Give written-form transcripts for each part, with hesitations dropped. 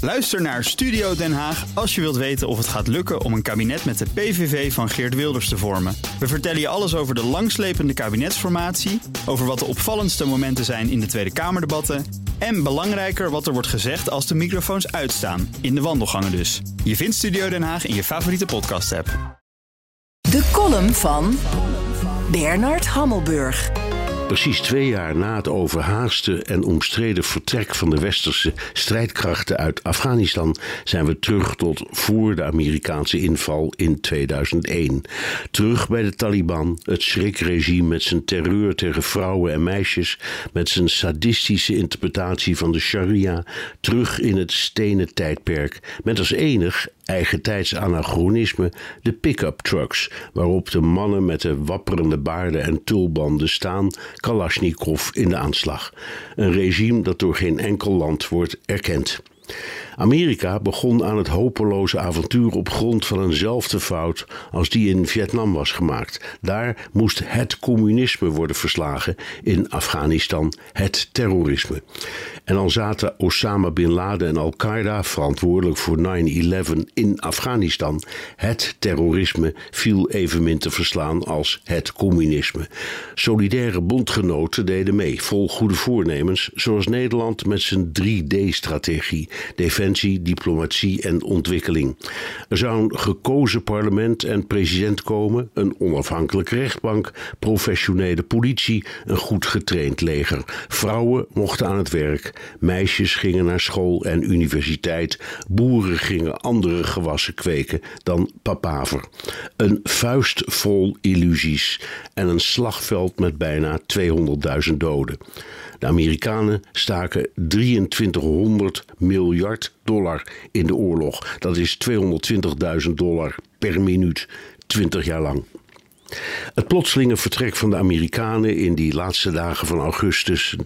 Luister naar Studio Den Haag als je wilt weten of het gaat lukken om een kabinet met de PVV van Geert Wilders te vormen. We vertellen je alles over de langslepende kabinetsformatie, over wat de opvallendste momenten zijn in de Tweede Kamerdebatten en belangrijker wat er wordt gezegd als de microfoons uitstaan, in de wandelgangen dus. Je vindt Studio Den Haag in je favoriete podcast-app. De column van Bernard Hammelburg. Precies 2 jaar na het overhaaste en omstreden vertrek van de westerse strijdkrachten uit Afghanistan zijn we terug tot voor de Amerikaanse inval in 2001. Terug bij de Taliban, het schrikregime met zijn terreur tegen vrouwen en meisjes, met zijn sadistische interpretatie van de sharia, terug in het stenen tijdperk, met als enig eigentijds anachronisme de pick-up trucks, waarop de mannen met de wapperende baarden en tulbanden staan, Kalashnikov in de aanslag. Een regime dat door geen enkel land wordt erkend. Amerika begon aan het hopeloze avontuur op grond van eenzelfde fout als die in Vietnam was gemaakt. Daar moest het communisme worden verslagen, in Afghanistan het terrorisme. En al zaten Osama Bin Laden en Al-Qaeda verantwoordelijk voor 9/11 in Afghanistan. Het terrorisme viel evenmin te verslaan als het communisme. Solidaire bondgenoten deden mee, vol goede voornemens, zoals Nederland met zijn 3D-strategie. Defensie, diplomatie en ontwikkeling. Er zou een gekozen parlement en president komen, een onafhankelijke rechtbank, professionele politie, een goed getraind leger. Vrouwen mochten aan het werk, meisjes gingen naar school en universiteit, boeren gingen andere gewassen kweken dan papaver. Een vuist vol illusies en een slagveld met bijna 200.000 doden. De Amerikanen staken $2300 miljard in de oorlog. Dat is $220.000 per minuut, 20 jaar lang. Het plotselinge vertrek van de Amerikanen in die laatste dagen van augustus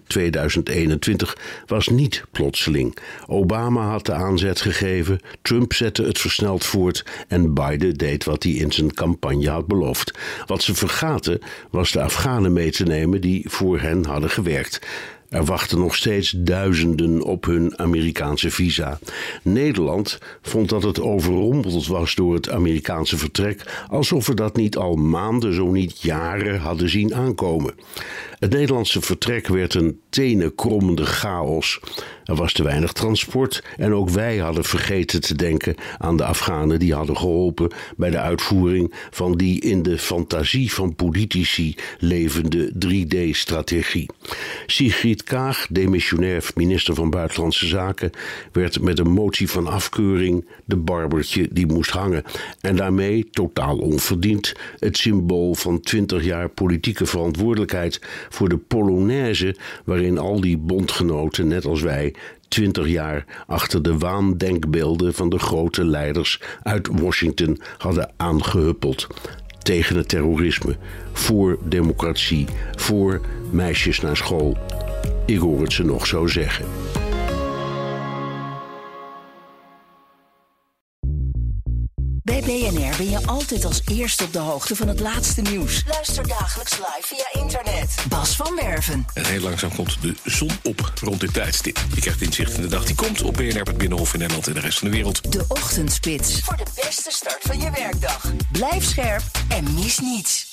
2021 was niet plotseling. Obama had de aanzet gegeven, Trump zette het versneld voort en Biden deed wat hij in zijn campagne had beloofd. Wat ze vergaten was de Afghanen mee te nemen die voor hen hadden gewerkt. Er wachten nog steeds duizenden op hun Amerikaanse visa. Nederland vond dat het overrompeld was door het Amerikaanse vertrek, alsof we dat niet al maanden, zo niet jaren hadden zien aankomen. Het Nederlandse vertrek werd een tenenkrommende chaos. Er was te weinig transport en ook wij hadden vergeten te denken aan de Afghanen die hadden geholpen bij de uitvoering van die in de fantasie van politici levende 3D-strategie. Sigrid Kaag, demissionair minister van Buitenlandse Zaken, werd met een motie van afkeuring de barbertje die moest hangen. En daarmee, totaal onverdiend, het symbool van 20 jaar politieke verantwoordelijkheid voor de Polonaise, waarin al die bondgenoten, net als wij, 20 jaar achter de waandenkbeelden van de grote leiders uit Washington hadden aangehuppeld. Tegen het terrorisme, voor democratie, voor meisjes naar school. Ik hoor het ze nog zo zeggen. Bij BNR ben je altijd als eerste op de hoogte van het laatste nieuws. Luister dagelijks live via internet. Bas van Werven. En heel langzaam komt de zon op rond dit tijdstip. Je krijgt inzicht in de dag die komt op BNR, het Binnenhof in Nederland en de rest van de wereld. De Ochtendspits. Voor de beste start van je werkdag. Blijf scherp en mis niets.